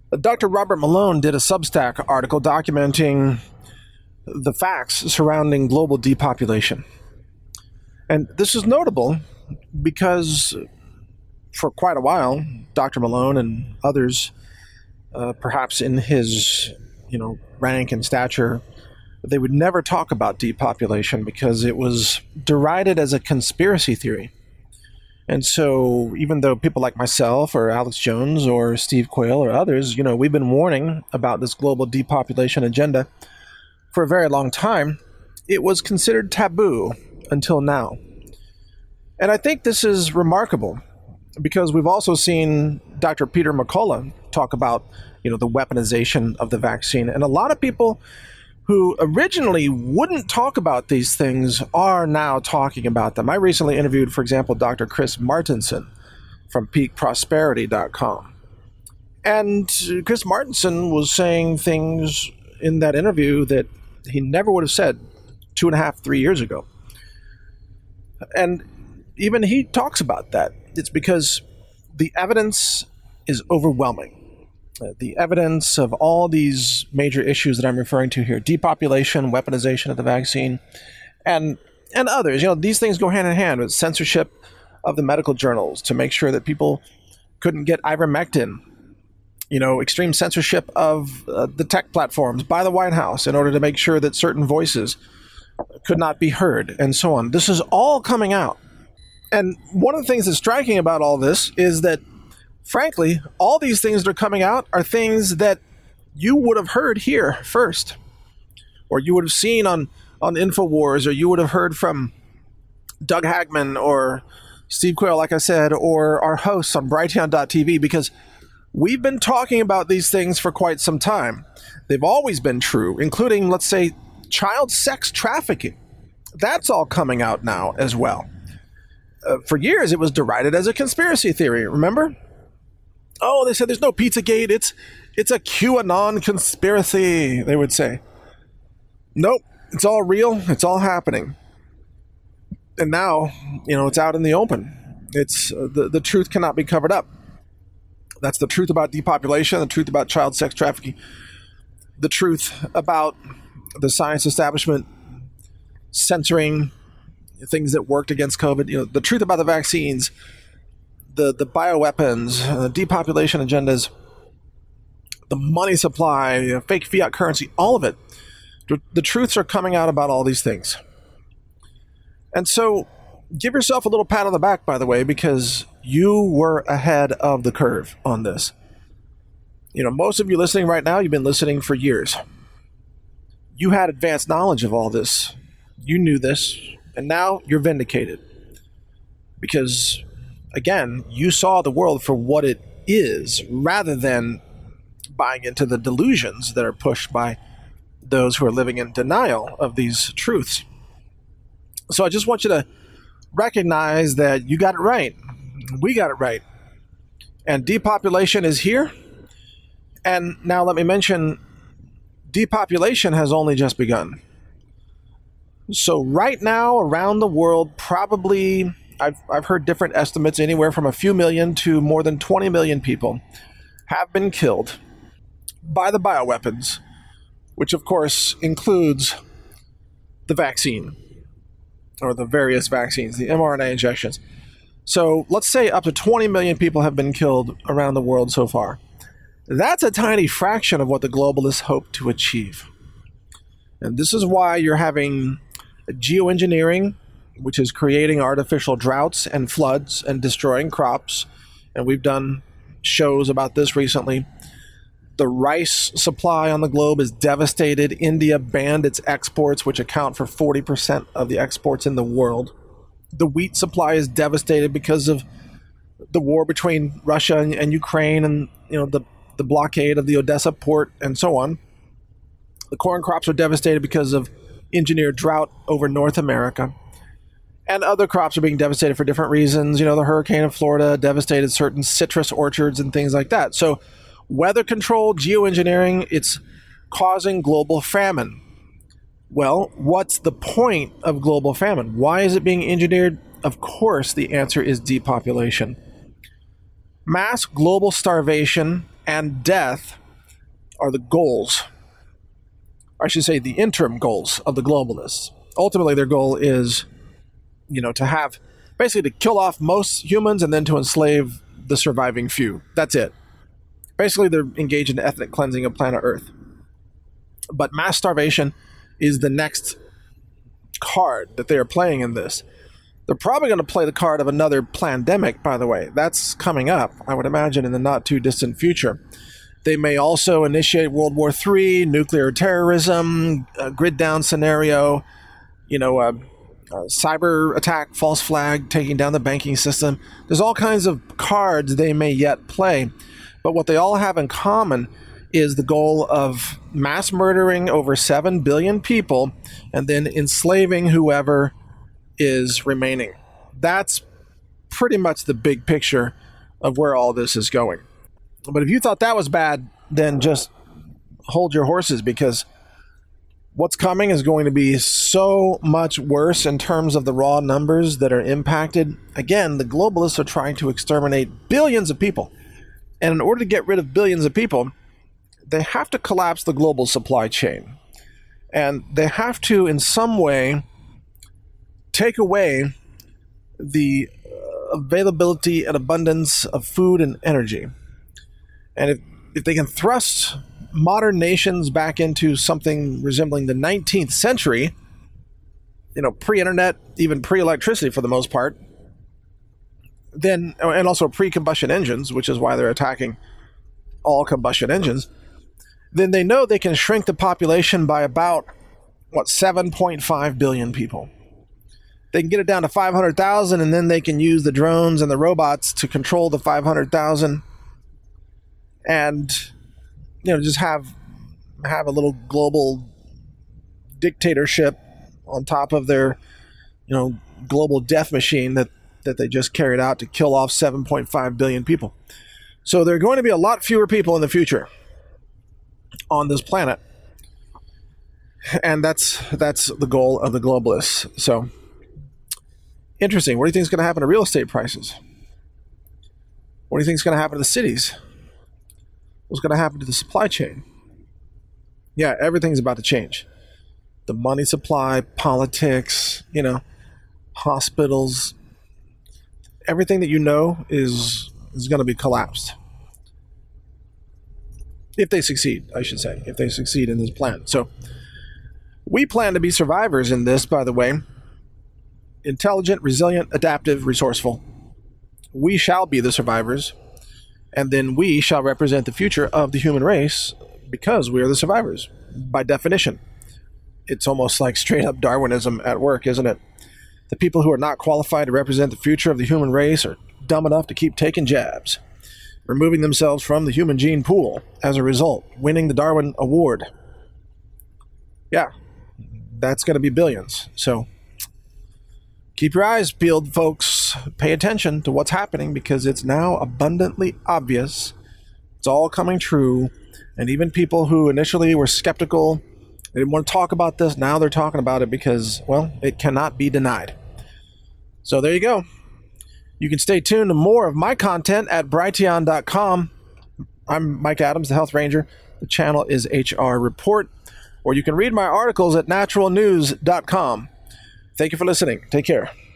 Dr. Robert Malone did a Substack article documenting the facts surrounding global depopulation. And this is notable because for quite a while, Dr. Malone and others, perhaps in his rank and stature, they would never talk about depopulation because it was derided as a conspiracy theory. And so even though people like myself or Alex Jones or Steve Quayle or others, we've been warning about this global depopulation agenda for a very long time, it was considered taboo until now. And I think this is remarkable because we've also seen Dr. Peter McCullough talk about, the weaponization of the vaccine. And a lot of people who originally wouldn't talk about these things are now talking about them. I recently interviewed, for example, Dr. Chris Martenson from peakprosperity.com. And Chris Martenson was saying things in that interview that he never would have said 2.5, 3 years ago. And even he talks about that. It's because the evidence is overwhelming. The evidence of all these major issues that I'm referring to here, depopulation, weaponization of the vaccine, and others, these things go hand in hand with censorship of the medical journals to make sure that people couldn't get ivermectin, extreme censorship of the tech platforms by the White House in order to make sure that certain voices could not be heard, and so on. This is all coming out. And one of the things that's striking about all this is that, frankly, all these things that are coming out are things that you would have heard here first, or you would have seen on InfoWars, or you would have heard from Doug Hagman or Steve Quayle, like I said, or our hosts on Brighteon.tv, because we've been talking about these things for quite some time. They've always been true, including, let's say, child sex trafficking. That's all coming out now as well. For years, it was derided as a conspiracy theory, remember? Oh, they said there's no Pizzagate. It's a QAnon conspiracy, they would say. Nope, it's all real. It's all happening. And now, it's out in the open. It's the truth cannot be covered up. That's the truth about depopulation, the truth about child sex trafficking, the truth about the science establishment censoring things that worked against COVID, the truth about the vaccines, the bioweapons, depopulation agendas, the money supply, fake fiat currency, all of it. The truths are coming out about all these things. And so give yourself a little pat on the back, by the way, because you were ahead of the curve on this. Most of you listening right now, you've been listening for years. You had advanced knowledge of all this. You knew this, and now you're vindicated. Because, again, you saw the world for what it is, rather than buying into the delusions that are pushed by those who are living in denial of these truths. So I just want you to recognize that you got it right. We got it right. And depopulation is here. And now let me mention, depopulation has only just begun. So right now around the world, probably, I've heard different estimates, anywhere from a few million to more than 20 million people have been killed by the bioweapons, which of course includes the vaccine, or the various vaccines, the mRNA injections. So let's say up to 20 million people have been killed around the world so far. That's a tiny fraction of what the globalists hope to achieve. And this is why you're having geoengineering, which is creating artificial droughts and floods and destroying crops. And we've done shows about this recently. The rice supply on the globe is devastated. India banned its exports, which account for 40% of the exports in the world. The wheat supply is devastated because of the war between Russia and Ukraine, and the blockade of the Odessa port and so on. The corn crops are devastated because of engineered drought over North America. And other crops are being devastated for different reasons. The hurricane in Florida devastated certain citrus orchards and things like that. So weather control, geoengineering, it's causing global famine. Well, what's the point of global famine? Why is it being engineered? Of course, the answer is depopulation. Mass global starvation and death are the goals, or I should say the interim goals of the globalists. Ultimately, their goal is, to have, basically to kill off most humans and then to enslave the surviving few. That's it. Basically, they're engaged in ethnic cleansing of planet Earth. But mass starvation is the next card that they are playing in this. They're probably going to play the card of another pandemic, by the way. That's coming up, I would imagine, in the not too distant future. They may also initiate World War III, nuclear terrorism, a grid down scenario, cyber attack, false flag, taking down the banking system. There's all kinds of cards they may yet play. But what they all have in common is the goal of mass murdering over 7 billion people and then enslaving whoever is remaining. That's pretty much the big picture of where all this is going. But if you thought that was bad, then just hold your horses, because what's coming is going to be so much worse in terms of the raw numbers that are impacted. Again, the globalists are trying to exterminate billions of people. And in order to get rid of billions of people, they have to collapse the global supply chain. And they have to, in some way, take away the availability and abundance of food and energy. And if they can thrust modern nations back into something resembling the 19th century, pre-internet, even pre-electricity for the most part, then, and also pre-combustion engines, which is why they're attacking all combustion engines, then they know they can shrink the population by about, 7.5 billion people. They can get it down to 500,000, and then they can use the drones and the robots to control the 500,000 and, just have a little global dictatorship on top of their, global death machine that they just carried out to kill off 7.5 billion people. So there are going to be a lot fewer people in the future on this planet. And that's the goal of the globalists. So, interesting. What do you think is going to happen to real estate prices? What do you think is going to happen to the cities? What's going to happen to the supply chain? Yeah, everything's about to change. The money supply, politics, hospitals, everything that is going to be collapsed. If they succeed, I should say. If they succeed in this plan. So, we plan to be survivors in this, by the way. Intelligent, resilient, adaptive, resourceful. We shall be the survivors. And then we shall represent the future of the human race because we are the survivors, by definition. It's almost like straight up Darwinism at work, isn't it? The people who are not qualified to represent the future of the human race are dumb enough to keep taking jabs, removing themselves from the human gene pool, as a result, winning the Darwin Award. Yeah, that's going to be billions. So keep your eyes peeled, folks. Pay attention to what's happening, because it's now abundantly obvious. It's all coming true. And even people who initially were skeptical, they didn't want to talk about this, now they're talking about it because, it cannot be denied. So there you go. You can stay tuned to more of my content at Brighteon.com. I'm Mike Adams, the Health Ranger. The channel is HR Report. Or you can read my articles at naturalnews.com. Thank you for listening. Take care.